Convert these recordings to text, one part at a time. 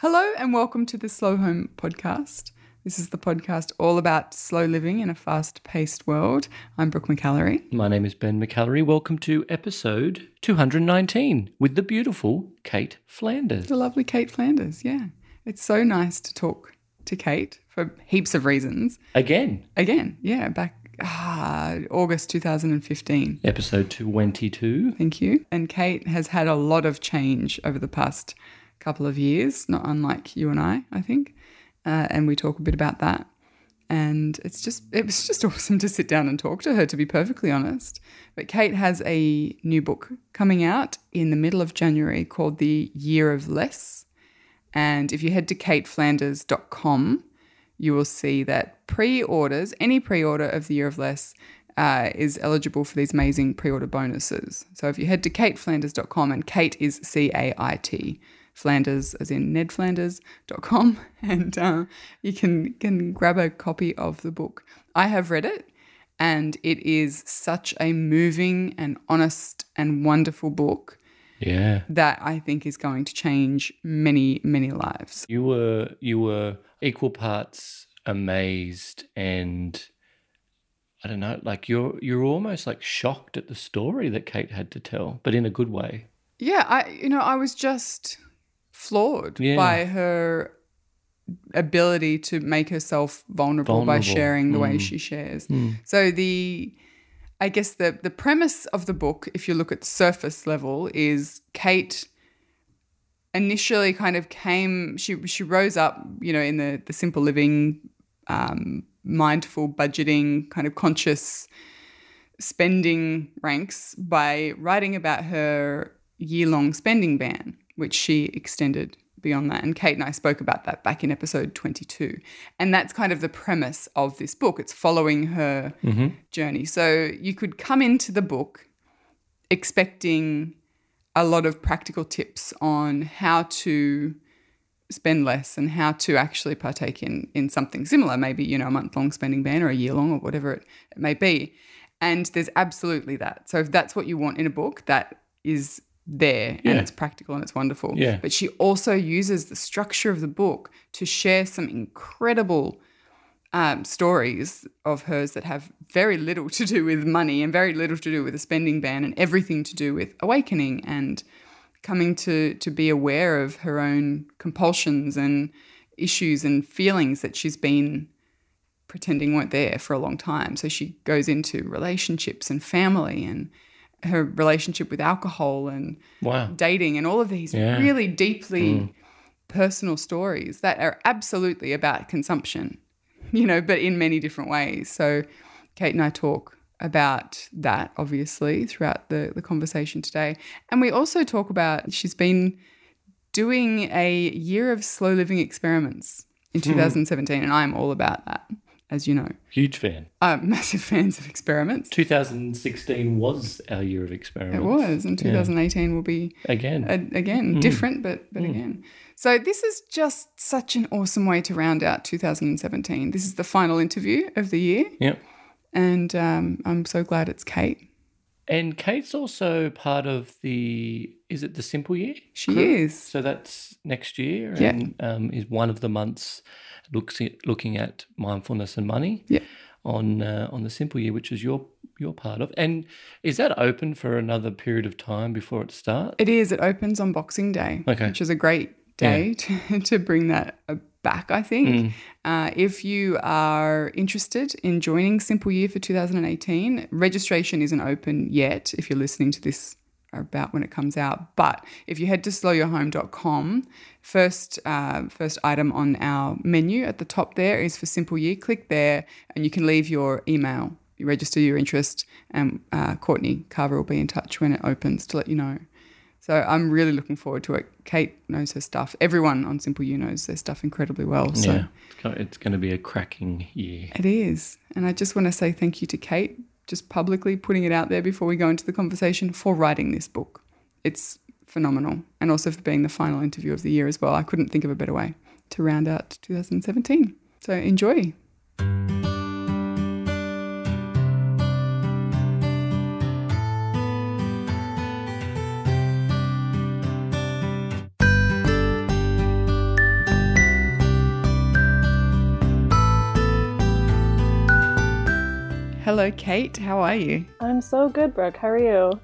Hello and welcome to the Slow Home podcast. This is the podcast all about slow living in a fast-paced world. I'm Brooke McAlary. My name is Ben McAlary. Welcome to episode 219 with the beautiful Kate Flanders. The lovely Kate Flanders, yeah. It's so nice to talk to Kate for heaps of reasons. Again, yeah, back August 2015. Episode 22. Thank you. And Kate has had a lot of change over the past couple of years, not unlike you and I think. And we talk a bit about that. And it was just awesome to sit down and talk to her, to be perfectly honest. But Kate has a new book coming out in the middle of January called The Year of Less. And if you head to kateflanders.com, you will see that any pre-order of The Year of Less is eligible for these amazing pre-order bonuses. So if you head to kateflanders.com, and Kate is C-A-I-T, Flanders as in nedflanders.com, and you can grab a copy of the book. I have read it, and it is such a moving and honest and wonderful book. Yeah. That I think is going to change many, many lives. You were equal parts amazed and I don't know, like you're almost like shocked at the story that Kate had to tell, but in a good way. Yeah, I was just floored by her ability to make herself vulnerable by sharing the way she shares. So I guess the premise of the book, if you look at surface level, is Kate initially kind of she rose up, in the simple living, mindful budgeting, kind of conscious spending ranks by writing about her year-long spending ban, which she extended beyond that. And Kate and I spoke about that back in episode 22. And that's kind of the premise of this book. It's following her journey. So you could come into the book expecting a lot of practical tips on how to spend less and how to actually partake in something similar, maybe, a month-long spending ban or a year-long or whatever it may be. And there's absolutely that. So if that's what you want in a book, that is there, and it's practical and it's wonderful. Yeah. But she also uses the structure of the book to share some incredible stories of hers that have very little to do with money and very little to do with a spending ban, and everything to do with awakening and coming to be aware of her own compulsions and issues and feelings that she's been pretending weren't there for a long time. So she goes into relationships and family and her relationship with alcohol and dating and all of these really deeply personal stories that are absolutely about consumption, but in many different ways. So Kate and I talk about that, obviously, throughout the conversation today. And we also talk about she's been doing a year of slow living experiments in 2017, and I'm all about that, as you know. Huge fan. Massive fans of experiments. 2016 was our year of experiments. It was, and 2018 will be again different, but again. So this is just such an awesome way to round out 2017. This is the final interview of the year. Yep. And I'm so glad it's Kate. And Kate's also part of is it the Simple Year? She crew? is. So that's next year, and is one of the months looking at mindfulness and money on the Simple Year, which is your part of. And is that open for another period of time before it starts? It is. It opens on Boxing Day, which is a great day to bring that back, I think. If you are interested in joining Simple Year for 2018, registration isn't open yet if you're listening to this about when it comes out. But if you head to slowyourhome.com, first item on our menu at the top there is for Simple Year. Click there and you can leave your email. You register your interest, and Courtney Carver will be in touch when it opens to let you know. So I'm really looking forward to it. Kate knows her stuff. Everyone on Simple You knows their stuff incredibly well. So it's going to be a cracking year. It is. And I just want to say thank you to Kate, just publicly putting it out there before we go into the conversation, for writing this book. It's phenomenal. And also for being the final interview of the year as well. I couldn't think of a better way to round out 2017. So enjoy. Hello, Kate. How are you? I'm so good, Brooke. How are you?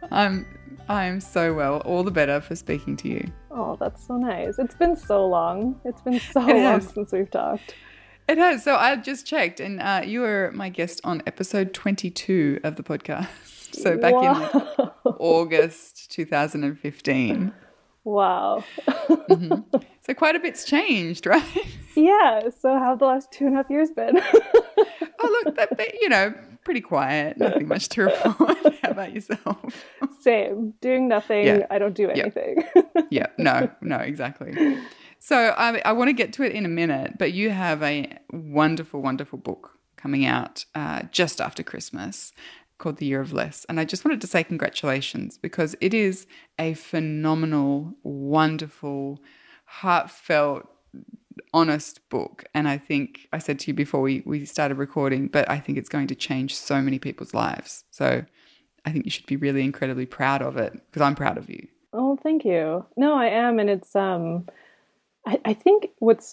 I'm so well. All the better for speaking to you. Oh, that's so nice. It's been so long. It's been so long since we've talked. It has. So I just checked, and you were my guest on episode 22 of the podcast. So back in August 2015. Wow. Mm-hmm. So quite a bit's changed, right? Yeah. So how have the last 2.5 years been? Oh, look, pretty quiet. Nothing much to report. How about yourself? Same. Doing nothing. Yeah. I don't do anything. Yeah. No, exactly. So I want to get to it in a minute, but you have a wonderful, wonderful book coming out just after Christmas called The Year of Less. And I just wanted to say congratulations, because it is a phenomenal, wonderful, heartfelt, honest book. And I think I said to you before we started recording, but I think it's going to change so many people's lives. So I think you should be really incredibly proud of it, because I'm proud of you. Oh, thank you. No, I am. And it's, I think what's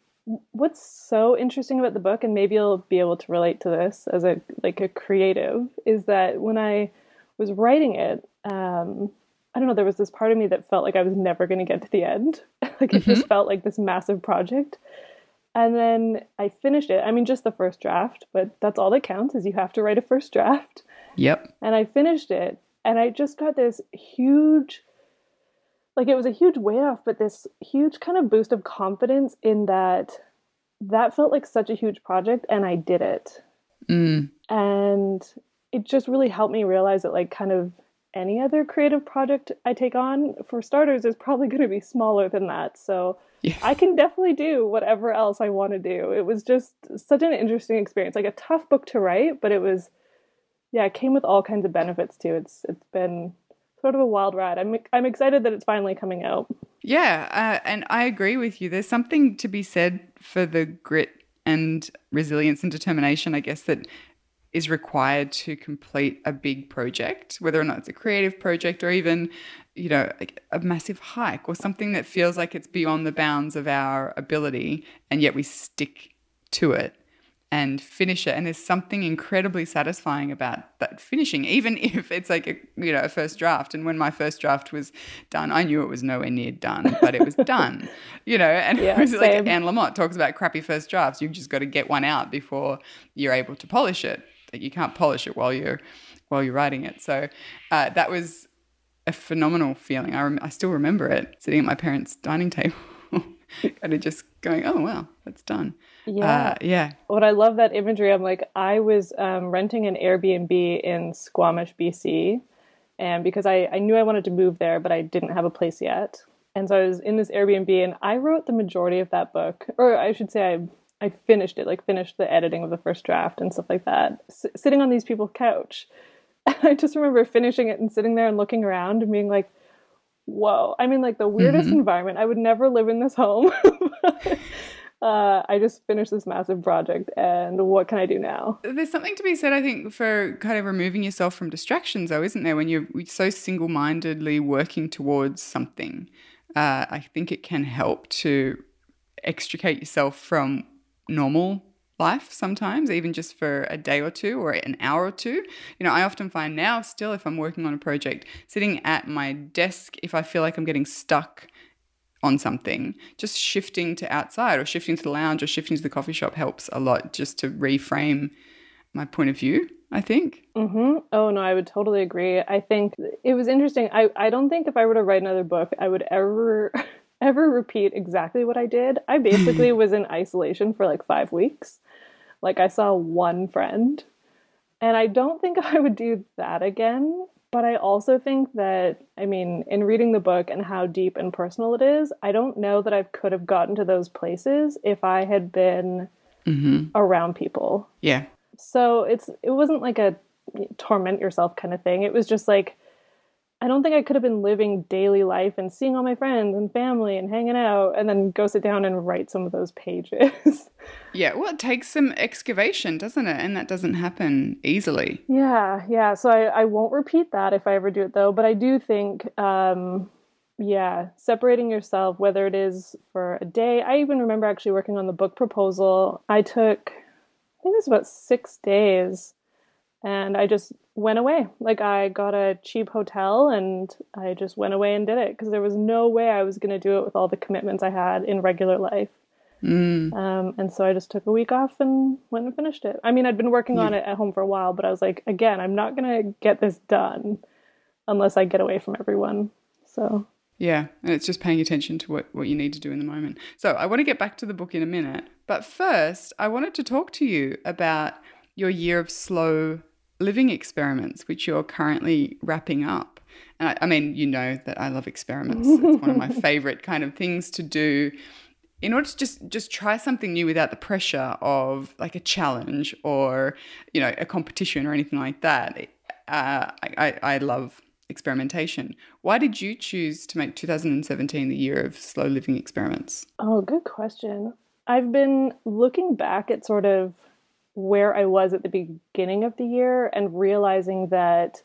so interesting about the book, and maybe you'll be able to relate to this as a creative, is that when I was writing it, I don't know, there was this part of me that felt like I was never going to get to the end. Like it just felt like this massive project. And then I finished it. I mean, just the first draft, but that's all that counts, is you have to write a first draft. Yep. And I finished it, and I just got this huge, it was a huge weight off, but this huge kind of boost of confidence in that felt like such a huge project, and I did it. And it just really helped me realize that kind of any other creative project I take on, for starters, is probably going to be smaller than that. So yeah. I can definitely do whatever else I want to do. It was just such an interesting experience, a tough book to write, but it was, it came with all kinds of benefits too. It's been sort of a wild ride. I'm excited that it's finally coming out. Yeah, and I agree with you. There's something to be said for the grit and resilience and determination, I guess, that is required to complete a big project, whether or not it's a creative project or even, a massive hike or something that feels like it's beyond the bounds of our ability, and yet we stick to it and finish it. And there's something incredibly satisfying about that finishing, even if it's a first draft. And when my first draft was done, I knew it was nowhere near done, but it was done, and it was same. Anne Lamott talks about crappy first drafts. You've just got to get one out before you're able to polish it. You can't polish it while you're writing it. So that was a phenomenal feeling. I still remember it, sitting at my parents' dining table, kind of just going, "Oh wow, that's done." Yeah. What I love that imagery. I'm I was renting an Airbnb in Squamish, BC, and because I knew I wanted to move there, but I didn't have a place yet, and so I was in this Airbnb, and I wrote the majority of that book, or I should say I finished it, finished the editing of the first draft and stuff like that, sitting on these people's couch. And I just remember finishing it and sitting there and looking around and being like, whoa, I'm in the weirdest environment. I would never live in this home. I just finished this massive project, and what can I do now? There's something to be said, I think, for kind of removing yourself from distractions, though, isn't there? When you're so single-mindedly working towards something, I think it can help to extricate yourself from normal life sometimes, even just for a day or two or an hour or two. I often find now still, if I'm working on a project, sitting at my desk, if I feel like I'm getting stuck on something, just shifting to outside or shifting to the lounge or shifting to the coffee shop helps a lot, just to reframe my point of view, I think. Mm-hmm. Oh, no, I would totally agree. I think it was interesting. I don't think if I were to write another book, I would ever repeat exactly what I did. I basically was in isolation for 5 weeks. I saw one friend, and I don't think I would do that again. But I also think that, in reading the book and how deep and personal it is, I don't know that I could have gotten to those places if I had been around people. Yeah. So it wasn't a torment yourself kind of thing. It was just I don't think I could have been living daily life and seeing all my friends and family and hanging out and then go sit down and write some of those pages. Yeah, well, it takes some excavation, doesn't it? And that doesn't happen easily. Yeah. So I won't repeat that if I ever do it, though. But I do think, separating yourself, whether it is for a day. I even remember actually working on the book proposal. I think it was about 6 days And I just went away. Like I got a cheap hotel and I just went away and did it because there was no way I was going to do it with all the commitments I had in regular life. And so I just took a week off and went and finished it. I mean, I'd been working on it at home for a while, but I was like, again, I'm not going to get this done unless I get away from everyone. So yeah, and it's just paying attention to what you need to do in the moment. So I want to get back to the book in a minute, but first I wanted to talk to you about your year of slow living experiments, which you're currently wrapping up. And I mean, you know that I love experiments. It's one of my favorite kind of things to do in order to just try something new without the pressure of like a challenge or, you know, a competition or anything like that. I love experimentation. Why did you choose to make 2017 the year of slow living experiments? Oh, good question. I've been looking back at sort of where I was at the beginning of the year and realizing that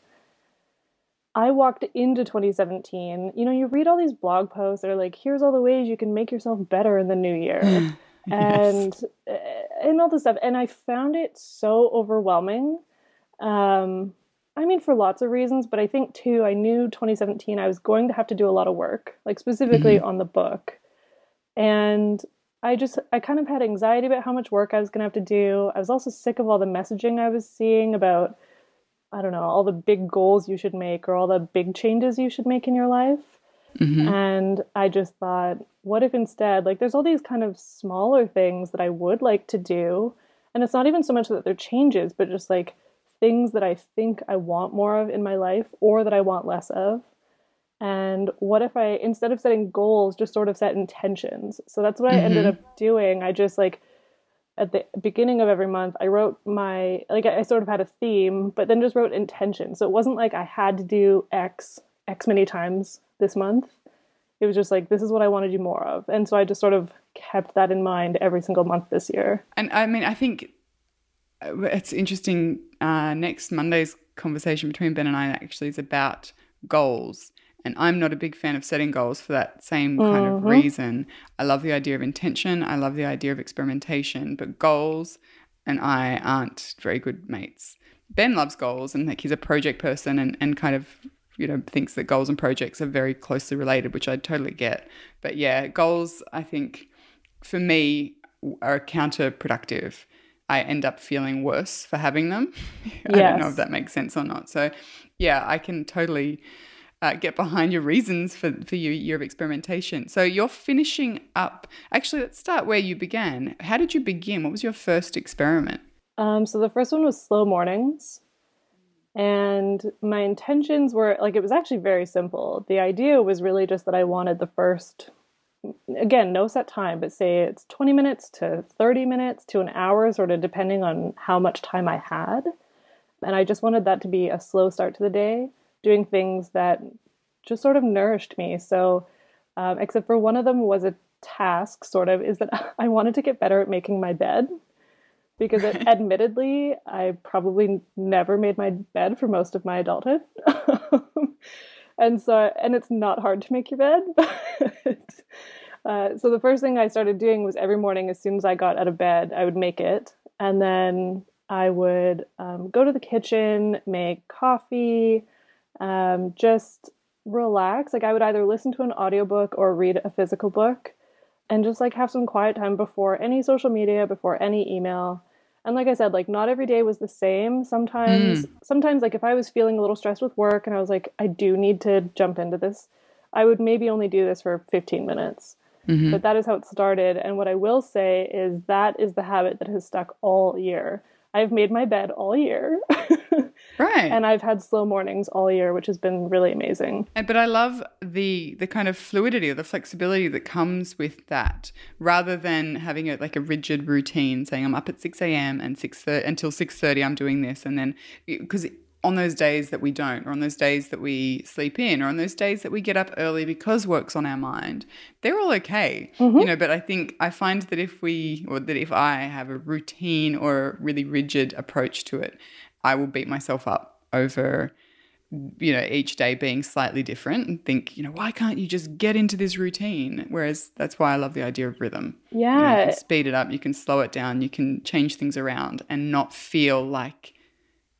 I walked into 2017, you know, you read all these blog posts that are like, here's all the ways you can make yourself better in the new year. and all this stuff. And I found it so overwhelming. I mean, for lots of reasons, but I think too, I knew 2017, I was going to have to do a lot of work, like specifically on the book. And I kind of had anxiety about how much work I was going to have to do. I was also sick of all the messaging I was seeing about, I don't know, all the big goals you should make or all the big changes you should make in your life. And I just thought, what if instead, like there's all these kind of smaller things that I would like to do. And it's not even so much that they're changes, but just like things that I think I want more of in my life or that I want less of. And what if I, instead of setting goals, just sort of set intentions? So that's what I ended up doing. I just like, at the beginning of every month, I wrote I sort of had a theme, but then just wrote intention. So it wasn't like I had to do X many times this month. It was just like, this is what I want to do more of. And so I just sort of kept that in mind every single month this year. And I mean, I think it's interesting. Next Monday's conversation between Ben and I actually is about goals. And I'm not a big fan of setting goals for that same kind of reason. I love the idea of intention. I love the idea of experimentation. But goals and I aren't very good mates. Ben loves goals and like he's a project person and kind of, you know, thinks that goals and projects are very closely related, which I totally get. But yeah, goals, I think, for me, are counterproductive. I end up feeling worse for having them. I don't know if that makes sense or not. So yeah, I can totally get behind your reasons for your year of experimentation. So you're finishing up. Actually, let's start where you began. How did you begin? What was your first experiment? So the first one was slow mornings. And my intentions were, like, it was actually very simple. The idea was really just that I wanted the first, again, no set time, but say it's 20 minutes to 30 minutes to an hour, sort of depending on how much time I had. And I just wanted that to be a slow start to the day, doing things that just sort of nourished me. So, except for one of them was a task, sort of, is that I wanted to get better at making my bed. Because admittedly, I probably never made my bed for most of my adulthood. And it's not hard to make your bed. So the first thing I started doing was every morning, as soon as I got out of bed, I would make it. And then I would go to the kitchen, make coffee, just relax. Like I would either listen to an audiobook or read a physical book and just like have some quiet time before any social media, before any email. And like I said, like not every day was the same. Sometimes like if I was feeling a little stressed with work and I was like, I do need to jump into this, I would maybe only do this for 15 minutes. But that is how it started. And what I will say is that is the habit that has stuck all year. I've made my bed all year. Right. And I've had slow mornings all year, which has been really amazing. But I love the kind of fluidity or the flexibility that comes with that, rather than having a rigid routine, saying I'm up at 6 a.m. and until 6:30 I'm doing this. And then because on those days that we don't, or on those days that we sleep in, or on those days that we get up early because work's on our mind, they're all okay. You know, but I find that if I have a routine or a really rigid approach to it, I will beat myself up over, you know, each day being slightly different and think, you know, why can't you just get into this routine? Whereas that's why I love the idea of rhythm. Yeah. You know, you can speed it up, you can slow it down, you can change things around and not feel like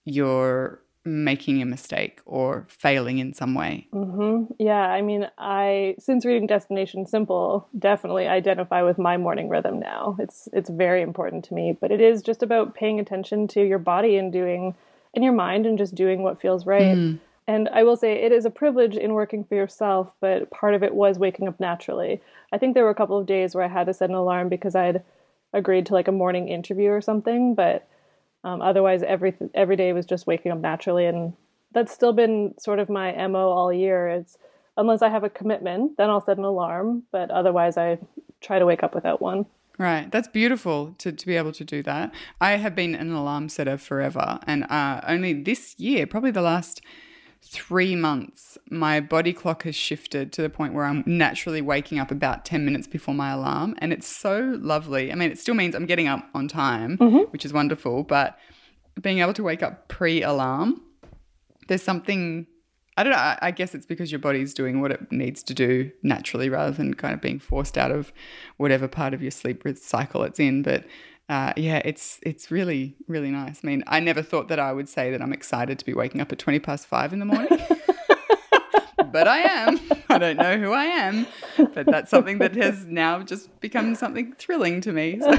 you're making a mistake or failing in some way. Mm-hmm. Yeah, I mean, since reading Destination Simple, definitely identify with my morning rhythm now. It's very important to me, but it is just about paying attention to your body and your mind and just doing what feels right. And I will say it is a privilege in working for yourself, but part of it was waking up naturally. I think there were a couple of days where I had to set an alarm because I'd agreed to like a morning interview or something, but otherwise every day was just waking up naturally. And that's still been sort of my MO all year. It's unless I have a commitment, then I'll set an alarm, but otherwise I try to wake up without one. Right. That's beautiful to be able to do that. I have been an alarm setter forever, and only this year, probably the last 3 months, my body clock has shifted to the point where I'm naturally waking up about 10 minutes before my alarm. And it's so lovely. I mean, it still means I'm getting up on time, which is wonderful. But being able to wake up pre-alarm, there's something, I don't know, I guess it's because your body's doing what it needs to do naturally rather than kind of being forced out of whatever part of your sleep cycle it's in. But yeah, it's really, really nice. I mean, I never thought that I would say that I'm excited to be waking up at 5:20 in the morning, but I am. I don't know who I am, but that's something that has now just become something thrilling to me. So.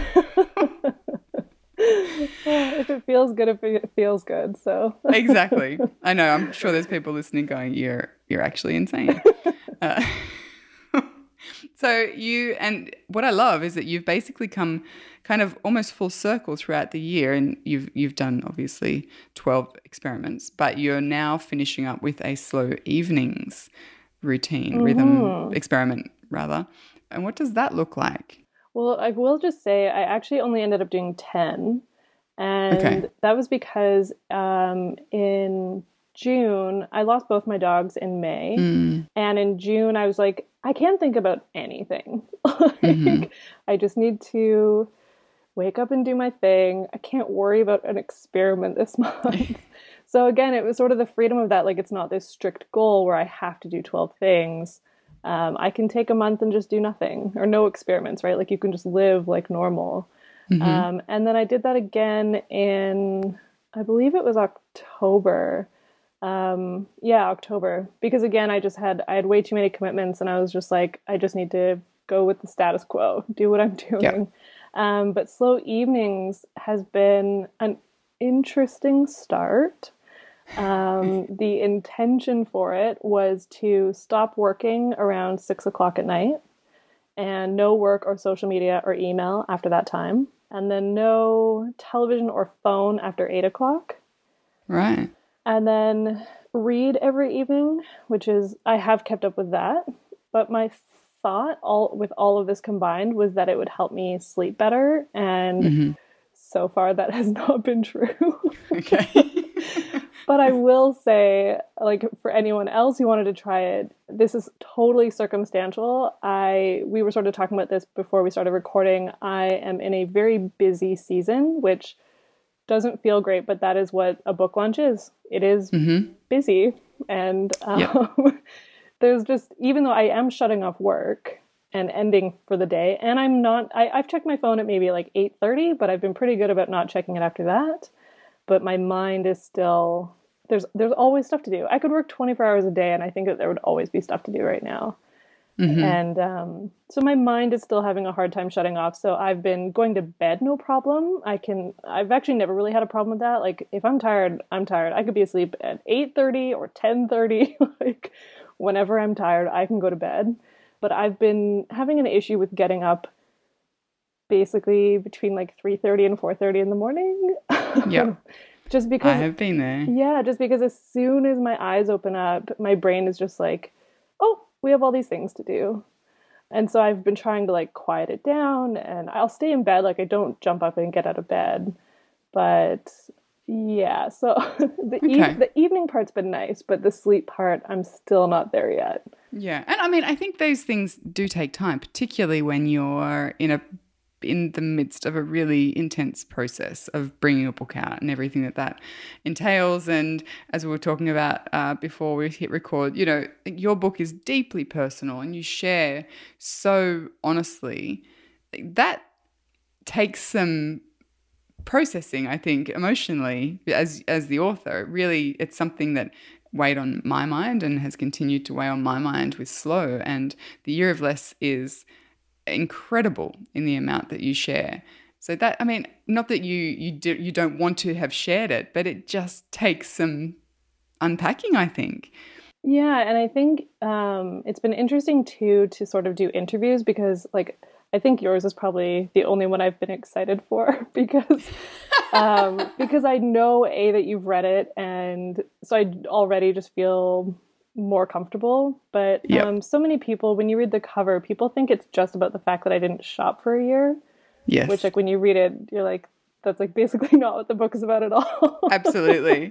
If it feels good, it feels good. So exactly. I know. I'm sure there's people listening going, "You're actually insane." So and what I love is that you've basically come kind of almost full circle throughout the year, and you've done obviously 12 experiments, but you're now finishing up with a slow evenings routine, rhythm experiment rather. And what does that look like? Well, I will just say I actually only ended up doing 10, and that was because in June, I lost both my dogs in May. And in June, I was like, I can't think about anything. I just need to wake up and do my thing. I can't worry about an experiment this month. So again, it was sort of the freedom of that. Like, it's not this strict goal where I have to do 12 things. I can take a month and just do nothing or no experiments, right? Like, you can just live like normal. And then I did that again in, I believe it was October. October, because again, I had way too many commitments, and I was just like, I just need to go with the status quo, do what I'm doing. But slow evenings has been an interesting start. The intention for it was to stop working around 6:00 at night, and no work or social media or email after that time, and then no television or phone after 8:00. Right. And then read every evening, which is, I have kept up with that. But my thought with all of this combined was that it would help me sleep better. And so far that has not been true. Okay. But I will say, like, for anyone else who wanted to try it, this is totally circumstantial. We were sort of talking about this before we started recording. I am in a very busy season, which doesn't feel great, but that is what a book launch is. It is busy. And there's just, even though I am shutting off work and ending for the day, and I've checked my phone at maybe like 8:30, but I've been pretty good about not checking it after that. But my mind is still, there's always stuff to do. I could work 24 hours a day, and I think that there would always be stuff to do right now. And so my mind is still having a hard time shutting off. So I've been going to bed, no problem. I've actually never really had a problem with that. Like, if I'm tired, I'm tired. I could be asleep at 8:30 or 10:30. Like, whenever I'm tired, I can go to bed. But I've been having an issue with getting up basically between like 3:30 and 4:30 in the morning. Yeah. Just because I have been there. Yeah, just because as soon as my eyes open up, my brain is just like, oh, we have all these things to do. And so I've been trying to like quiet it down, and I'll stay in bed. Like, I don't jump up and get out of bed. But yeah, so the evening part's been nice, but the sleep part, I'm still not there yet. Yeah. And I mean, I think those things do take time, particularly when you're in the midst of a really intense process of bringing a book out and everything that entails. And as we were talking about before we hit record, you know, your book is deeply personal and you share so honestly. That takes some processing, I think, emotionally as the author. Really, it's something that weighed on my mind and has continued to weigh on my mind with Slow. And The Year of Less is incredible in the amount that you share. So that, I mean, not that you don't want to have shared it, but it just takes some unpacking, I think. Yeah, and I think it's been interesting too to sort of do interviews because, like, I think yours is probably the only one I've been excited for because I know that you've read it, and so I already just feel more comfortable. But so many people, when you read the cover, people think it's just about the fact that I didn't shop for a year. Yes. Which, like, when you read it, you're like, that's like basically not what the book is about at all. Absolutely.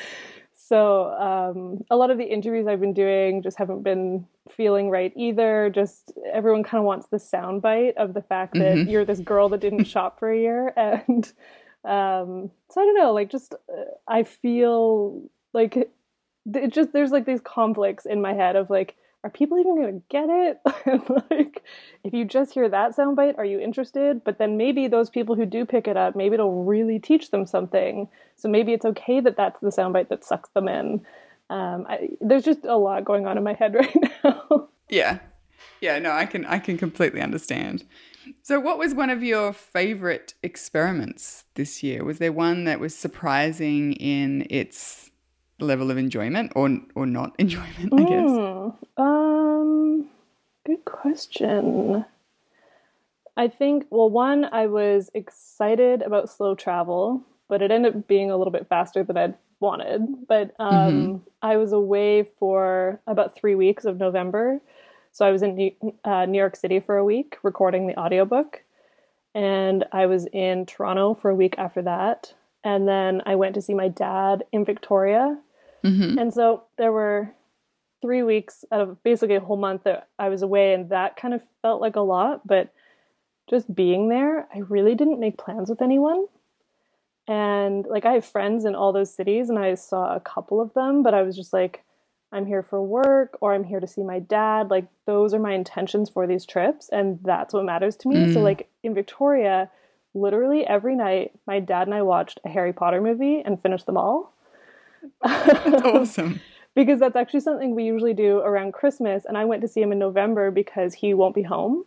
So a lot of the interviews I've been doing just haven't been feeling right either. Just everyone kind of wants the soundbite of the fact that you're this girl that didn't shop for a year. And so I don't know, like, just I feel like it just, there's like these conflicts in my head of like, are people even going to get it? And like, if you just hear that soundbite, are you interested? But then maybe those people who do pick it up, maybe it'll really teach them something. So maybe it's okay that that's the soundbite that sucks them in. There's just a lot going on in my head right now. Yeah. No, I can completely understand. So what was one of your favorite experiments this year? Was there one that was surprising in its level of enjoyment or not enjoyment, I guess? Good question. I think, well, one, I was excited about Slow Travel, but it ended up being a little bit faster than I'd wanted. But I was away for about 3 weeks of November. So I was in New York City for a week recording the audiobook. And I was in Toronto for a week after that. And then I went to see my dad in Victoria. And so there were 3 weeks out of basically a whole month that I was away, and that kind of felt like a lot. But just being there, I really didn't make plans with anyone. And like, I have friends in all those cities, and I saw a couple of them, but I was just like, I'm here for work, or I'm here to see my dad. Like, those are my intentions for these trips, and that's what matters to me. So like in Victoria, literally every night, my dad and I watched a Harry Potter movie and finished them all. That's awesome. Because that's actually something we usually do around Christmas. And I went to see him in November because he won't be home.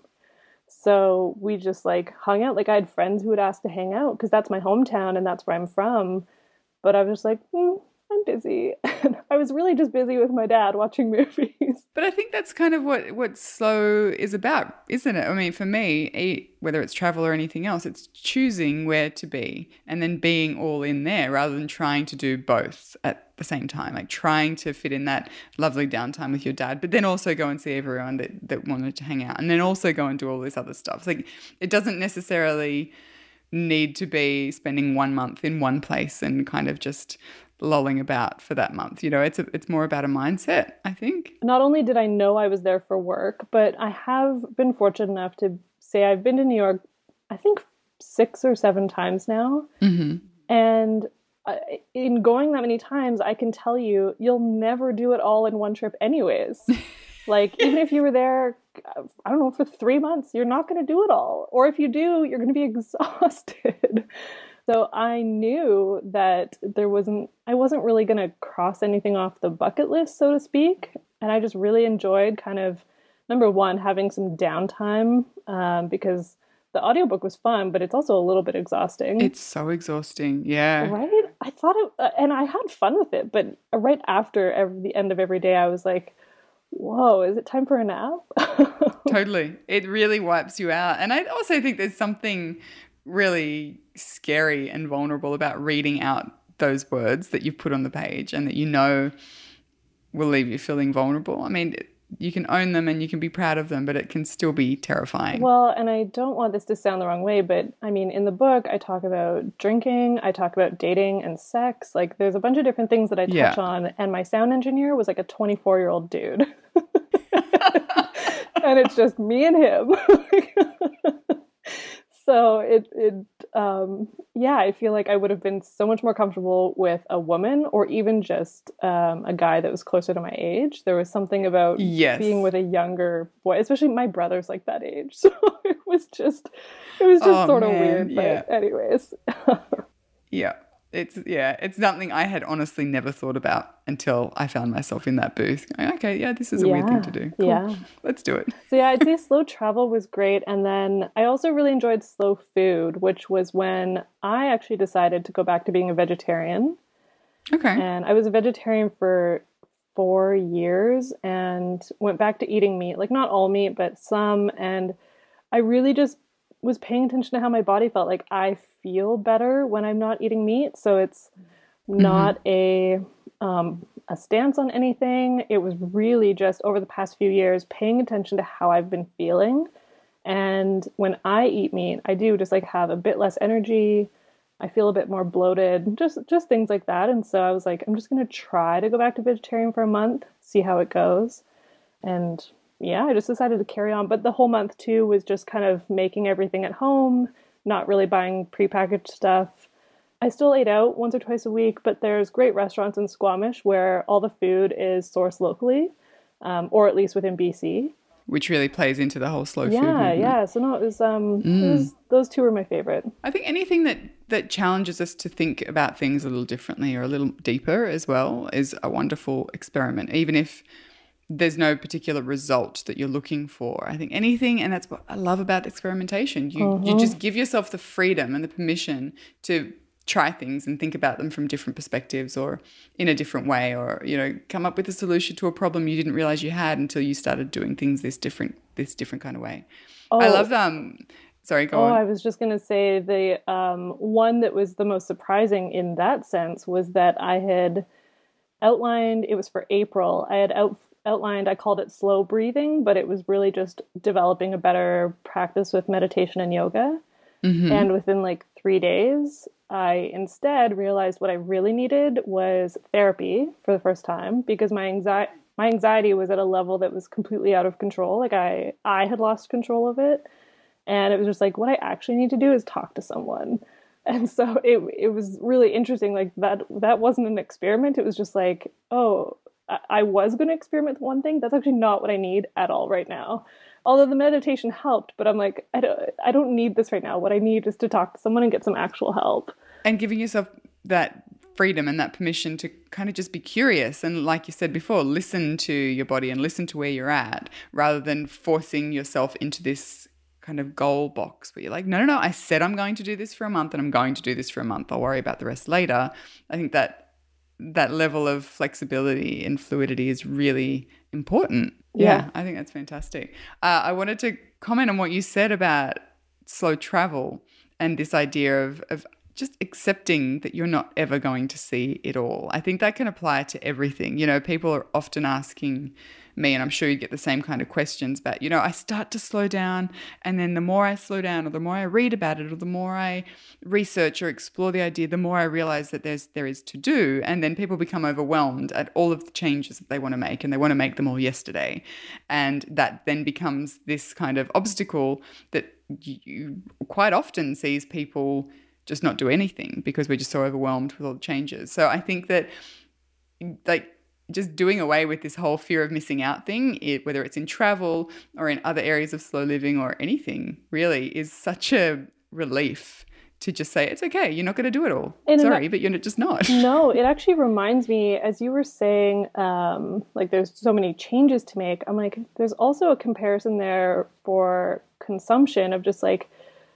So we just like hung out. Like, I had friends who would ask to hang out because that's my hometown and that's where I'm from. But I was just like, I'm busy. And I was really just busy with my dad watching movies. But I think that's kind of what Slow is about, isn't it? I mean, for me, whether it's travel or anything else, it's choosing where to be and then being all in there rather than trying to do both at the same time, like trying to fit in that lovely downtime with your dad, but then also go and see everyone that wanted to hang out, and then also go and do all this other stuff. Like, it doesn't necessarily need to be spending 1 month in one place and kind of just lolling about for that month. You know, it's more about a mindset, I think. Not only did I know I was there for work, but I have been fortunate enough to say I've been to New York, I think 6 or 7 times now. And in going that many times, I can tell you, you'll never do it all in one trip anyways. Like, even if you were there, I don't know, for 3 months, you're not going to do it all. Or if you do, you're going to be exhausted. So I knew that I wasn't really going to cross anything off the bucket list, so to speak. And I just really enjoyed kind of, number one, having some downtime because the audiobook was fun, but it's also a little bit exhausting. It's so exhausting. Yeah. Right? I thought and I had fun with it, but right after the end of every day, I was like, whoa, is it time for a nap? Totally. It really wipes you out. And I also think there's something really scary and vulnerable about reading out those words that you've put on the page and that you know will leave you feeling vulnerable. I mean, you can own them and you can be proud of them, but it can still be terrifying. Well, and I don't want this to sound the wrong way, but I mean, in the book, I talk about drinking, I talk about dating and sex. Like, there's a bunch of different ththings that I touch on, and my sound engineer was like a 24-year-old dude. And it's just me and him. So yeah, I feel like I would have been so much more comfortable with a woman or even just a guy that was closer to my age. There was something about being with a younger boy, especially my brother's like that age. So it was just sort of weird. But anyways. Yeah. It's something I had honestly never thought about until I found myself in that booth. Okay, this is a weird thing to do. Cool. Yeah. Let's do it. So yeah, I'd say slow travel was great. And then I also really enjoyed slow food, which was when I actually decided to go back to being a vegetarian. Okay. And I was a vegetarian for 4 years and went back to eating meat, like not all meat, but some. And I really just was paying attention to how my body felt. Like I feel better when I'm not eating meat. So it's not a stance on anything. It was really just over the past few years paying attention to how I've been feeling. And when I eat meat, I do just like have a bit less energy. I feel a bit more bloated, just things like that. And so I was like, I'm just going to try to go back to vegetarian for a month, see how it goes. And yeah, I just decided to carry on. But the whole month too was just kind of making everything at home, not really buying prepackaged stuff. I still ate out once or twice a week, but there's great restaurants in Squamish where all the food is sourced locally, or at least within BC. Which really plays into the whole slow food movement. Yeah. So no, it was those two were my favorite. I think anything that challenges us to think about things a little differently or a little deeper as well is a wonderful experiment, even if there's no particular result that you're looking for. I think anything, and that's what I love about experimentation. You just give yourself the freedom and the permission to try things and think about them from different perspectives or in a different way, or, you know, come up with a solution to a problem you didn't realize you had until you started doing things this different kind of way. I love sorry, go on. I was just going to say the one that was the most surprising in that sense was that I had outlined, it was for April, I had outlined, I called it slow breathing, but it was really just developing a better practice with meditation and yoga. And within like 3 days, I instead realized what I really needed was therapy for the first time, because my anxiety was at a level that was completely out of control. Like I had lost control of it. And it was just like, what I actually need to do is talk to someone. And so it was really interesting. Like that wasn't an experiment. It was just like, oh, I was going to experiment with one thing. That's actually not what I need at all right now. Although the meditation helped, but I'm like, I don't need this right now. What I need is to talk to someone and get some actual help. And giving yourself that freedom and that permission to kind of just be curious. And like you said before, listen to your body and listen to where you're at, rather than forcing yourself into this kind of goal box where you're like, no, I said I'm going to do this for a month and I'm going to do this for a month. I'll worry about the rest later. I think that level of flexibility and fluidity is really important. Yeah, I think that's fantastic. I wanted to comment on what you said about slow travel and this idea of just accepting that you're not ever going to see it all. I think that can apply to everything. You know, people are often asking me, and I'm sure you get the same kind of questions about, you know, I start to slow down, and then the more I slow down, or the more I read about it, or the more I research or explore the idea, the more I realize that there is to do. And then people become overwhelmed at all of the changes that they want to make, and they want to make them all yesterday. And that then becomes this kind of obstacle that you quite often sees people just not do anything because we're just so overwhelmed with all the changes. So I think that, like, just doing away with this whole fear of missing out thing, whether it's in travel or in other areas of slow living or anything, really is such a relief to just say, it's okay, you're not going to do it all. Sorry, but you're just not. No, it actually reminds me, as you were saying, like there's so many changes to make. I'm like, there's also a comparison there for consumption of just like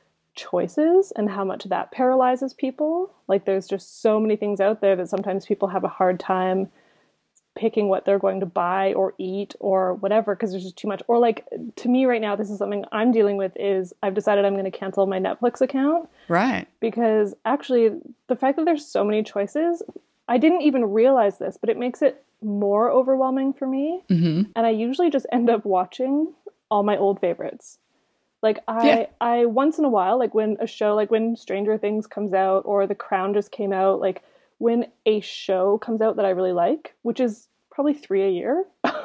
choices and how much that paralyzes people. Like there's just so many things out there that sometimes people have a hard time picking what they're going to buy or eat or whatever because there's just too much. Or like, to me right now, this is something I'm dealing with, is I've decided I'm going to cancel my Netflix account. Right. Because actually the fact that there's so many choices, I didn't even realize this, but it makes it more overwhelming for me. And I usually just end up watching all my old favorites. Like I once in a while, like when a show, like when Stranger Things comes out or The Crown just came out, like when a show comes out that I really like, which is probably 3 a year,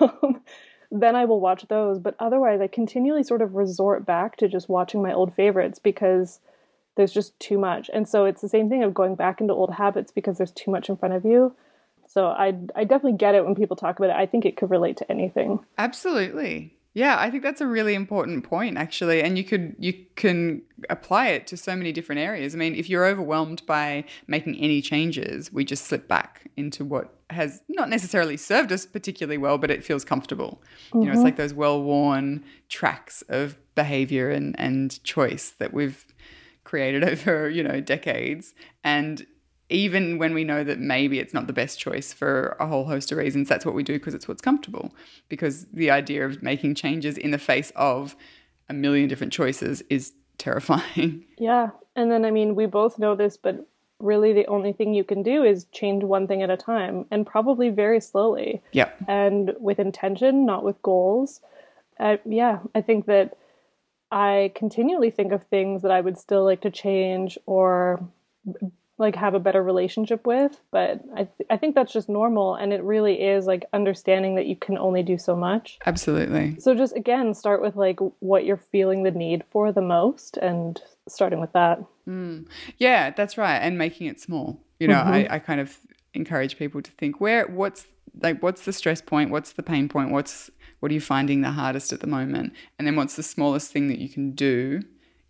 then I will watch those. But otherwise, I continually sort of resort back to just watching my old favorites because there's just too much. And so it's the same thing of going back into old habits because there's too much in front of you. So I definitely get it when people talk about it. I think it could relate to anything. Absolutely. Yeah, I think that's a really important point, actually. And you can apply it to so many different areas. I mean, if you're overwhelmed by making any changes, we just slip back into what has not necessarily served us particularly well, but it feels comfortable. You know, it's like those well-worn tracks of behavior and choice that we've created over, you know, decades. And even when we know that maybe it's not the best choice for a whole host of reasons, that's what we do because it's what's comfortable. Because the idea of making changes in the face of a million different choices is terrifying. Yeah. And then, I mean, we both know this, but really the only thing you can do is change one thing at a time, and probably very slowly. Yeah. And with intention, not with goals. Yeah, I think that I continually think of things that I would still like to change or like have a better relationship with, but I think that's just normal, and it really is like understanding that you can only do so much. Absolutely. So just again, start with like what you're feeling the need for the most, and starting with that. Yeah, that's right, and making it small. You know, I kind of encourage people to think what's the stress point, what's the pain point, what are you finding the hardest at the moment, and then what's the smallest thing that you can do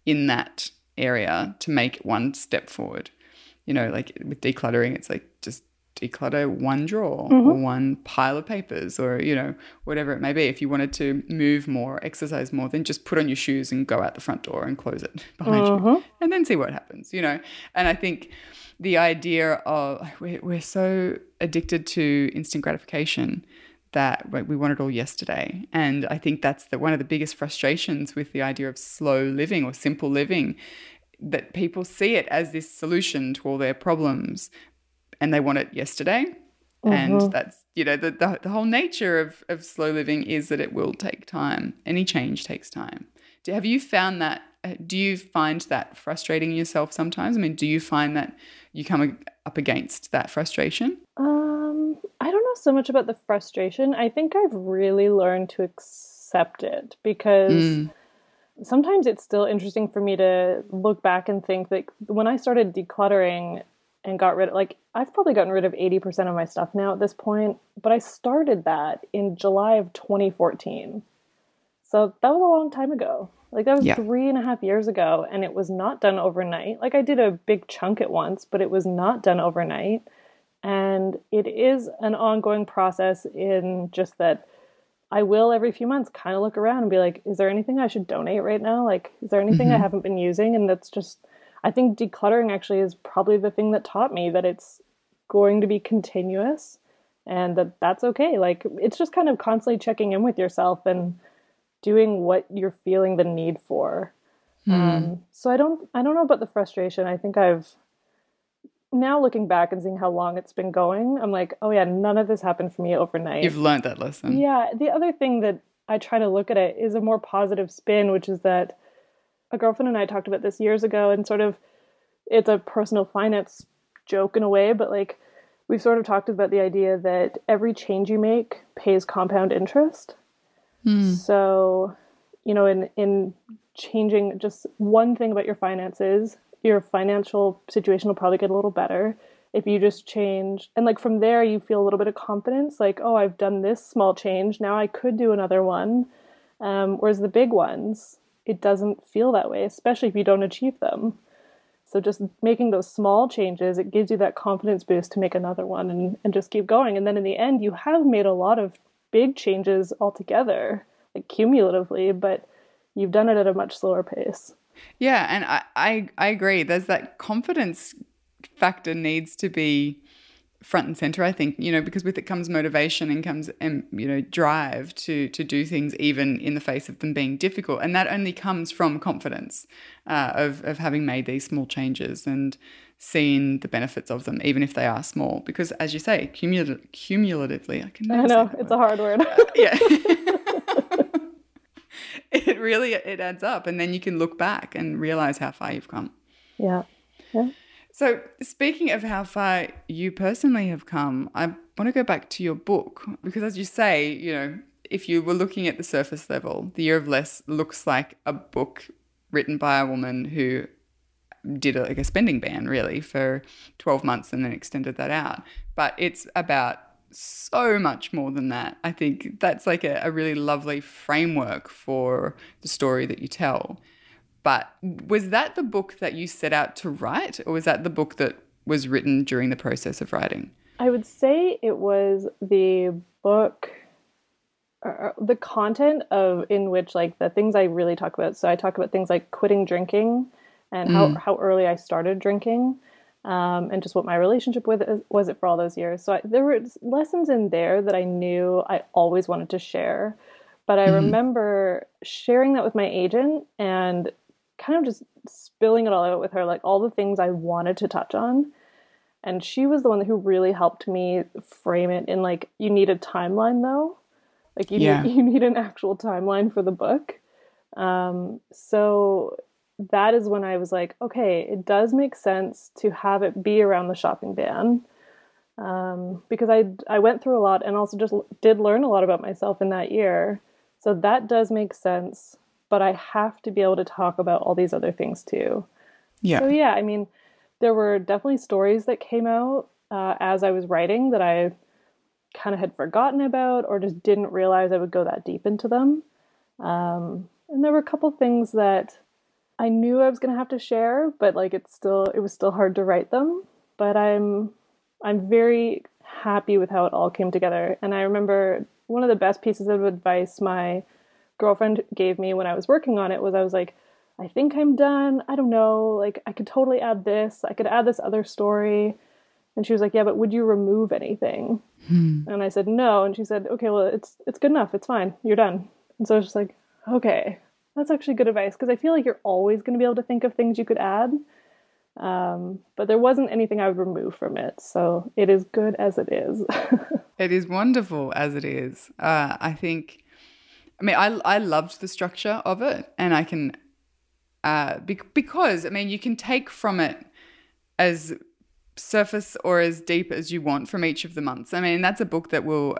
in that area to make one step forward. You know, like with decluttering, it's like just declutter one drawer or one pile of papers or, you know, whatever it may be. If you wanted to move more, exercise more, then just put on your shoes and go out the front door and close it behind you and then see what happens, you know. And I think the idea of we're so addicted to instant gratification that we want it all yesterday. And I think that's one of the biggest frustrations with the idea of slow living or simple living, that people see it as this solution to all their problems and they want it yesterday. And that's, you know, the whole nature of slow living is that it will take time. Any change takes time. Have you found that, do you find that frustrating yourself sometimes? I mean, do you find that you come up against that frustration? I don't know so much about the frustration. I think I've really learned to accept it because sometimes it's still interesting for me to look back and think that when I started decluttering and got rid of, like, I've probably gotten rid of 80% of my stuff now at this point, but I started that in July of 2014. So that was a long time ago. Like, that was 3.5 years ago, and it was not done overnight. Like, I did a big chunk at once, but it was not done overnight. And it is an ongoing process in just that I will every few months kind of look around and be like, is there anything I should donate right now? Like, is there anything I haven't been using? And that's just, I think decluttering actually is probably the thing that taught me that it's going to be continuous and that's okay. Like, it's just kind of constantly checking in with yourself and doing what you're feeling the need for. So I don't know about the frustration. I think I've now looking back and seeing how long it's been going, I'm like, oh yeah, none of this happened for me overnight. You've learned that lesson. Yeah. The other thing that I try to look at it is a more positive spin, which is that a girlfriend and I talked about this years ago, and sort of it's a personal finance joke in a way, but like we've sort of talked about the idea that every change you make pays compound interest. So, you know, in changing just one thing about your finances, your financial situation will probably get a little better if you just change. And like from there, you feel a little bit of confidence, like, oh, I've done this small change. Now I could do another one. Whereas the big ones, it doesn't feel that way, especially if you don't achieve them. So just making those small changes, it gives you that confidence boost to make another one and just keep going. And then in the end, you have made a lot of big changes altogether, like cumulatively, but you've done it at a much slower pace. Yeah, and I agree. There's that confidence factor needs to be front and center, I think, you know, because with it comes motivation and comes, you know, drive to do things even in the face of them being difficult. And that only comes from confidence of having made these small changes and seeing the benefits of them, even if they are small. Because as you say, cumulatively, I know, it's a hard word. Yeah. It adds up, and then you can look back and realize how far you've come. Yeah. So speaking of how far you personally have come, I want to go back to your book, because as you say, you know, if you were looking at the surface level, The Year of Less looks like a book written by a woman who did like a spending ban really for 12 months and then extended that out. But it's about so much more than that. I think that's like a really lovely framework for the story that you tell. But was that the book that you set out to write, or was that the book that was written during the process of writing? I would say it was the book, the content of in which like the things I really talk about. So I talk about things like quitting drinking and how early I started drinking. And just what my relationship with it was for all those years. So there were lessons in there that I knew I always wanted to share. But I remember sharing that with my agent and kind of just spilling it all out with her, like all the things I wanted to touch on. And she was the one who really helped me frame it in like, you need a timeline though. Like you need an actual timeline for the book. So that is when I was like, okay, it does make sense to have it be around the shopping ban. Because I went through a lot and also just did learn a lot about myself in that year. So that does make sense, but I have to be able to talk about all these other things too. Yeah. So yeah, I mean, there were definitely stories that came out as I was writing that I kind of had forgotten about or just didn't realize I would go that deep into them. And there were a couple things that I knew I was going to have to share, but like it was still hard to write them. But I'm very happy with how it all came together. And I remember one of the best pieces of advice my girlfriend gave me when I was working on it was I was like, I think I'm done. I don't know. Like I could totally add this. I could add this other story. And she was like, yeah, but would you remove anything? And I said, no. And she said, okay, well, it's good enough. It's fine. You're done. And so I was just like, okay. That's actually good advice because I feel like you're always going to be able to think of things you could add. But there wasn't anything I would remove from it. So it is good as it is. It is wonderful as it is. I loved the structure of it, and I can, because, I mean, you can take from it as surface or as deep as you want from each of the months. I mean, that's a book that will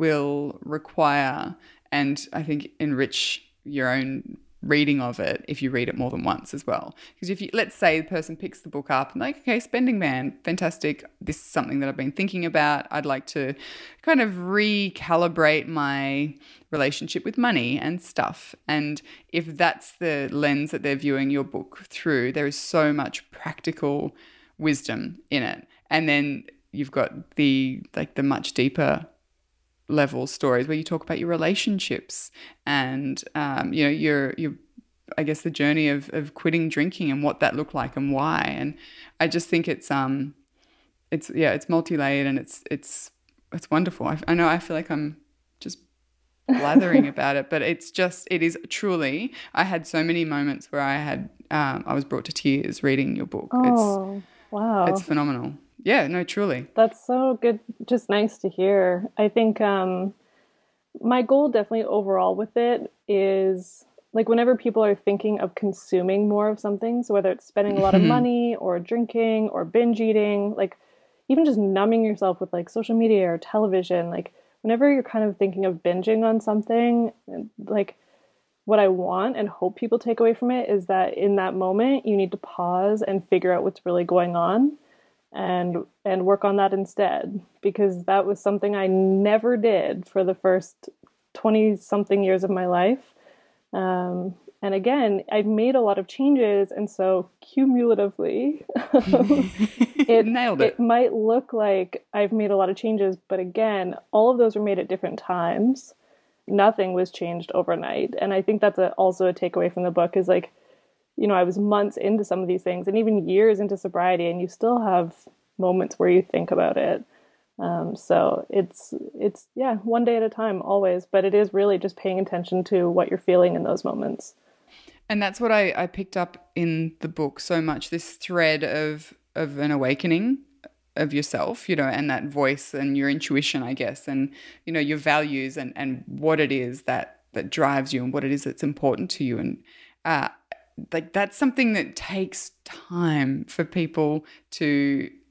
require and I think enrich your own reading of it if you read it more than once as well. Because if you, let's say the person picks the book up and like, okay, spending ban, fantastic. This is something that I've been thinking about. I'd like to kind of recalibrate my relationship with money and stuff. And if that's the lens that they're viewing your book through, there is so much practical wisdom in it. And then you've got the much deeper level stories where you talk about your relationships and your I guess the journey of quitting drinking and what that looked like and why. And I just think it's multi-layered and it's wonderful. I know I feel like I'm just blathering about it, but it is truly, I had so many moments where I was brought to tears reading your book. Wow. It's phenomenal. Yeah, no, truly. That's so good. Just nice to hear. I think my goal definitely overall with it is like whenever people are thinking of consuming more of something, so whether it's spending a lot of money or drinking or binge eating, like even just numbing yourself with like social media or television, like whenever you're kind of thinking of binging on something, like what I want and hope people take away from it is that in that moment, you need to pause and figure out what's really going on. And work on that instead, because that was something I never did for the first 20-something years of my life. And again, I've made a lot of changes, and so cumulatively, Nailed it. It might look like I've made a lot of changes, but again, all of those were made at different times. Nothing was changed overnight, and I think that's also a takeaway from the book is like, I was months into some of these things and even years into sobriety, and you still have moments where you think about it. So it's one day at a time always, but it is really just paying attention to what you're feeling in those moments. And that's what I picked up in the book so much, this thread of an awakening of yourself, and that voice and your intuition, I guess, and, your values and what it is that drives you and what it is that's important to you. And, like that's something that takes time for people to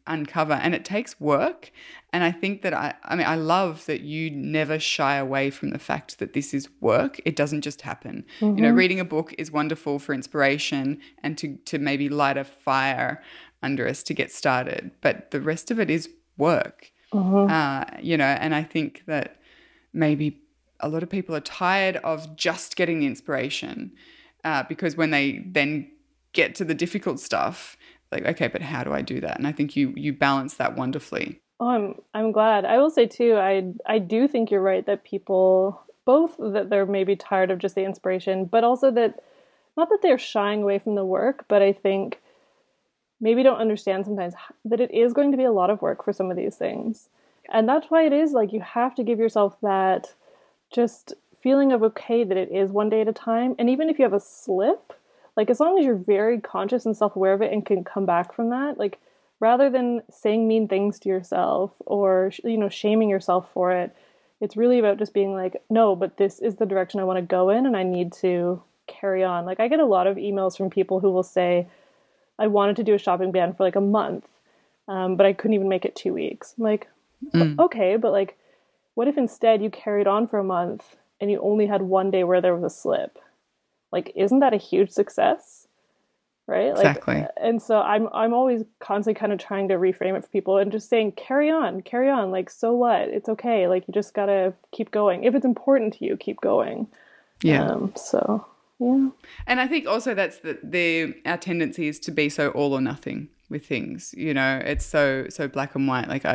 uncover, and it takes work. And I think that I love that you never shy away from the fact that this is work. It doesn't just happen. You know, reading a book is wonderful for inspiration and to maybe light a fire under us to get started, but the rest of it is work. You know, and I think that maybe a lot of people are tired of just getting the inspiration, because when they then get to the difficult stuff, like, okay, but how do I do that? And I think you balance that wonderfully. Oh, I'm glad. I will say too, I do think you're right that people, both that they're maybe tired of just the inspiration, but also that, not that they're shying away from the work, but I think maybe don't understand sometimes that it is going to be a lot of work for some of these things. And that's why it is like you have to give yourself that just feeling of okay that it is one day at a time. And even if you have a slip, like as long as you're very conscious and self-aware of it and can come back from that, like rather than saying mean things to yourself or, you know, shaming yourself for it, it's really about just being like, no, but this is the direction I want to go in and I need to carry on. Like I get a lot of emails from people who will say, I wanted to do a shopping ban for like a month, but I couldn't even make it 2 weeks. I'm like, okay, but like, what if instead you carried on for a month and you only had one day where there was a slip? Like, isn't that a huge success? Right? Like, exactly. And so I'm always constantly kind of trying to reframe it for people and just saying, carry on. Like, so what? It's okay. Like, you just got to keep going. If it's important to you, keep going. Yeah. So, yeah. And I think also that's our tendency is to be so all or nothing with things. You know, it's so black and white. Like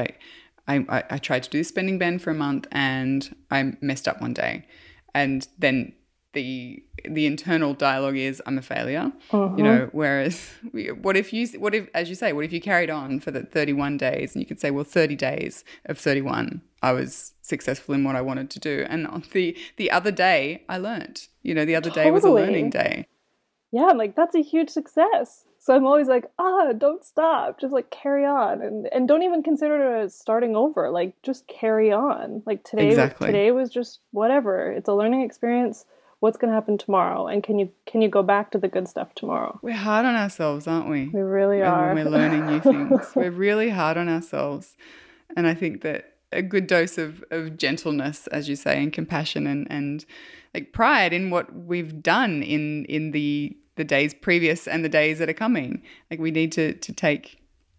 I tried to do the spending ban for a month and I messed up one day, and then the internal dialogue is I'm a failure. You know, whereas what if as you say, what if you carried on for the 31 days and you could say, well, 30 days of 31 I was successful in what I wanted to do, and on the other day I learned. You know, the other day was a learning day. Yeah, like that's a huge success. So I'm always like, don't stop. Just like carry on and don't even consider it starting over. Like just carry on. Like today was just whatever. It's a learning experience. What's going to happen tomorrow? And can you go back to the good stuff tomorrow? We're hard on ourselves, aren't we? We really are. When we're learning new things. We're really hard on ourselves. And I think that a good dose of gentleness, as you say, and compassion and like pride in what we've done in the days previous and the days that are coming. Like we need to take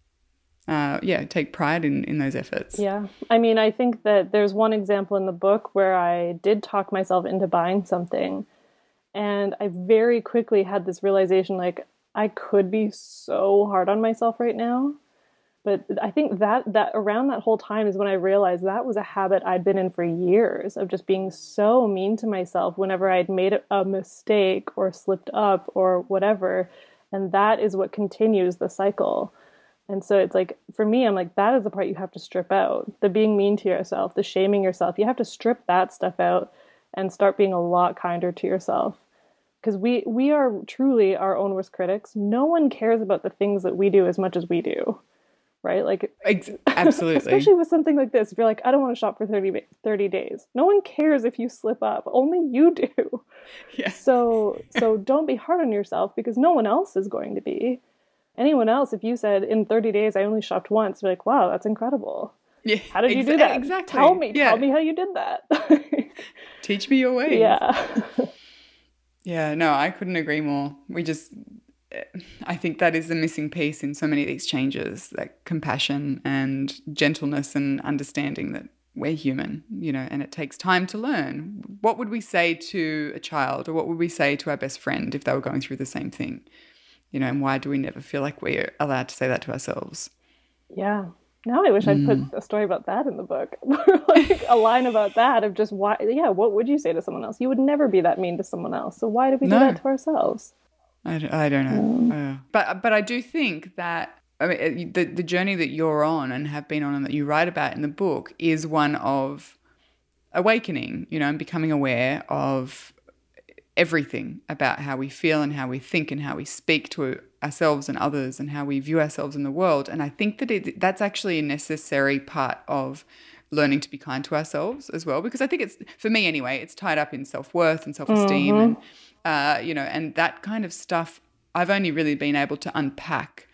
pride in those efforts. Yeah. I mean, I think that there's one example in the book where I did talk myself into buying something, and I very quickly had this realization, like, I could be so hard on myself right now. But I think that around that whole time is when I realized that was a habit I'd been in for years, of just being so mean to myself whenever I'd made a mistake or slipped up or whatever. And that is what continues the cycle. And so it's like, for me, I'm like, that is the part you have to strip out. The being mean to yourself, the shaming yourself. You have to strip that stuff out and start being a lot kinder to yourself. Because we are truly our own worst critics. No one cares about the things that we do as much as we do. Right? Like, absolutely. Especially with something like this. If you're like, I don't want to shop for 30 days. No one cares if you slip up. Only you do. Yeah. So don't be hard on yourself, because no one else is going to be. Anyone else, if you said in 30 days I only shopped once, you're like, wow, that's incredible. Yeah. How did you do that? Exactly. Tell me how you did that. Teach me your ways. Yeah. Yeah, no, I couldn't agree more. I think that is the missing piece in so many of these changes, like compassion and gentleness and understanding that we're human, you know, and it takes time to learn. What would we say to a child, or what would we say to our best friend if they were going through the same thing? You know, and why do we never feel like we're allowed to say that to ourselves? Yeah. Now I wish I'd put a story about that in the book. Like a line about that, of just why, what would you say to someone else? You would never be that mean to someone else. So why do we do that to ourselves? I don't know. But I do think that, I mean, the journey that you're on and have been on and that you write about in the book is one of awakening, you know, and becoming aware of everything about how we feel and how we think and how we speak to ourselves and others and how we view ourselves in the world. And I think that that's actually a necessary part of learning to be kind to ourselves as well, because I think it's, for me anyway, it's tied up in self-worth and self-esteem and, you know, and that kind of stuff I've only really been able to unpack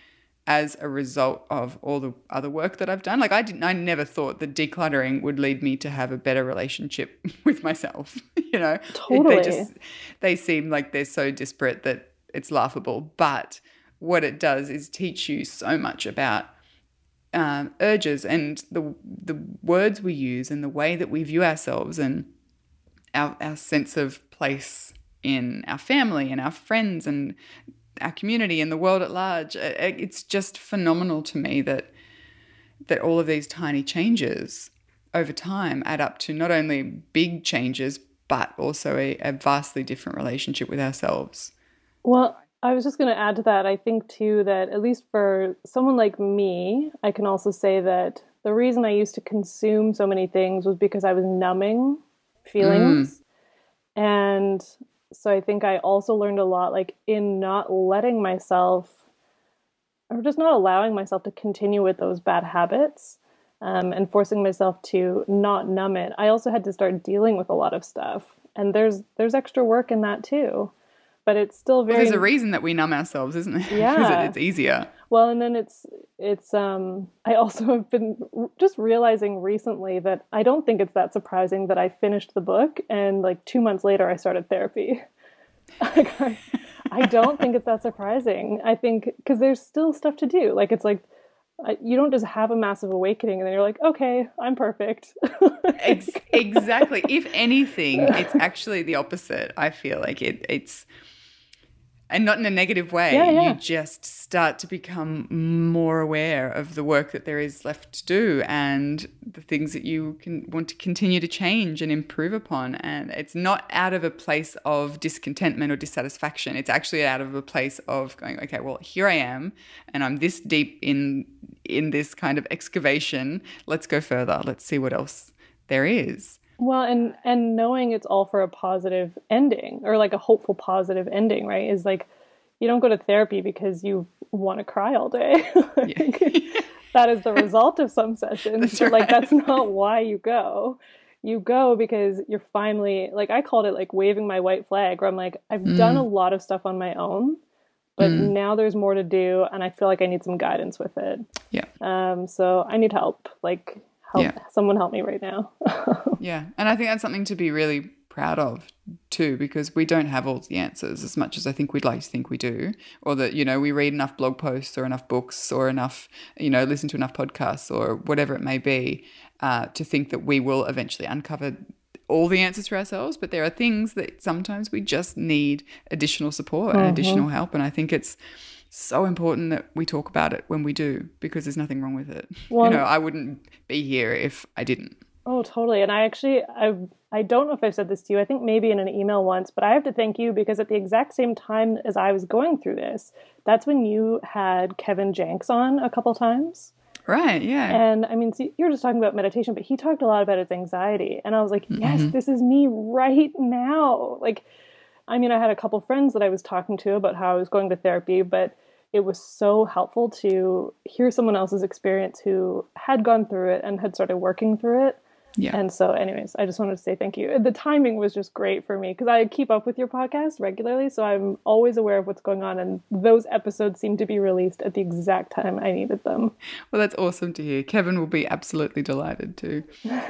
as a result of all the other work that I've done. Like I never thought that decluttering would lead me to have a better relationship with myself. You know, totally. They seem like they're so disparate that it's laughable. But what it does is teach you so much about urges and the words we use and the way that we view ourselves and our sense of place in our family and our friends and our community and the world at large. It's just phenomenal to me that all of these tiny changes over time add up to not only big changes, but also a vastly different relationship with ourselves. Well, I was just going to add to that. I think too that at least for someone like me, I can also say that the reason I used to consume so many things was because I was numbing feelings. And so I think I also learned a lot, like in not letting myself, or just not allowing myself to continue with those bad habits, and forcing myself to not numb it. I also had to start dealing with a lot of stuff, and there's extra work in that too. But it's still very. Well, there's a reason that we numb ourselves, isn't there? Yeah, because it's easier. Well, and then it's. I also have been just realizing recently that I don't think it's that surprising that I finished the book and like 2 months later I started therapy. I don't think it's that surprising. I think because there's still stuff to do. Like it's like you don't just have a massive awakening and then you're like, okay, I'm perfect. Exactly. If anything, it's actually the opposite. I feel like it's, and not in a negative way. Yeah. You just start to become more aware of the work that there is left to do and the things that you can want to continue to change and improve upon. And it's not out of a place of discontentment or dissatisfaction. It's actually out of a place of going, okay, well, here I am and I'm this deep in this kind of excavation. Let's go further. Let's see what else there is. Well, and knowing it's all for a positive ending or like a hopeful positive ending, right? Is like, you don't go to therapy because you want to cry all day. That is the result of some sessions. But like, that's not why you go. You go because you're finally, like I called it like waving my white flag, where I'm like, I've done a lot of stuff on my own, but now there's more to do. And I feel like I need some guidance with it. Yeah. So I need help. Like, someone help me right now. Yeah. And I think that's something to be really proud of too, because we don't have all the answers as much as I think we'd like to think we do, or that, you know, we read enough blog posts or enough books or enough, you know, listen to enough podcasts or whatever it may be, to think that we will eventually uncover all the answers for ourselves. But there are things that sometimes we just need additional support and additional help. And I think it's so important that we talk about it when we do, because there's nothing wrong with it. Well, you know, I wouldn't be here if I didn't. Oh, totally. And I don't know if I've said this to you. I think maybe in an email once, but I have to thank you because at the exact same time as I was going through this, that's when you had Kevin Jenks on a couple times. Right, yeah. And I mean, see, you're just talking about meditation, but he talked a lot about his anxiety. And I was like, yes, this is me right now. Like, I mean, I had a couple friends that I was talking to about how I was going to therapy, but it was so helpful to hear someone else's experience who had gone through it and had started working through it. Yeah. And so anyways, I just wanted to say thank you. The timing was just great for me because I keep up with your podcast regularly. So I'm always aware of what's going on. And those episodes seem to be released at the exact time I needed them. Well, that's awesome to hear. Kevin will be absolutely delighted too.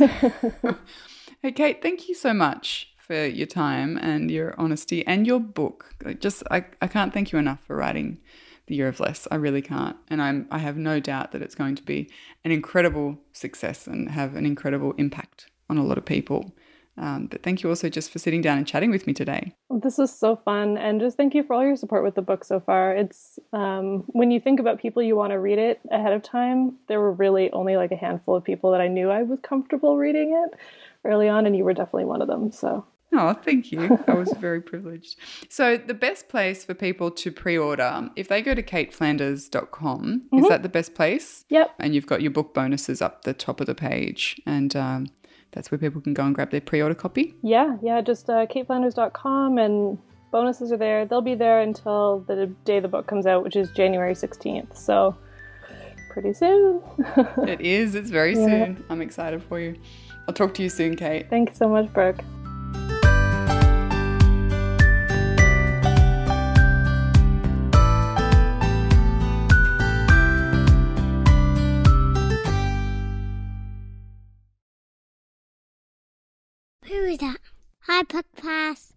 Hey, Kate, thank you so much for your time and your honesty and your book. I can't thank you enough for writing The Year of Less. I really can't. And I have no doubt that it's going to be an incredible success and have an incredible impact on a lot of people. But thank you also just for sitting down and chatting with me today. This was so fun. And just thank you for all your support with the book so far. It's when you think about people you want to read it ahead of time, there were really only like a handful of people that I knew I was comfortable reading it early on. And you were definitely one of them. So. Oh, thank you. I was very privileged. So the best place for people to pre-order, if they go to kateflanders.com, is that the best place? Yep. And you've got your book bonuses up the top of the page. And that's where people can go and grab their pre-order copy? Yeah. Just kateflanders.com, and bonuses are there. They'll be there until the day the book comes out, which is January 16th. So pretty soon. It is. It's very soon. I'm excited for you. I'll talk to you soon, Kate. Thanks so much, Brooke. Hi, Puck Pass.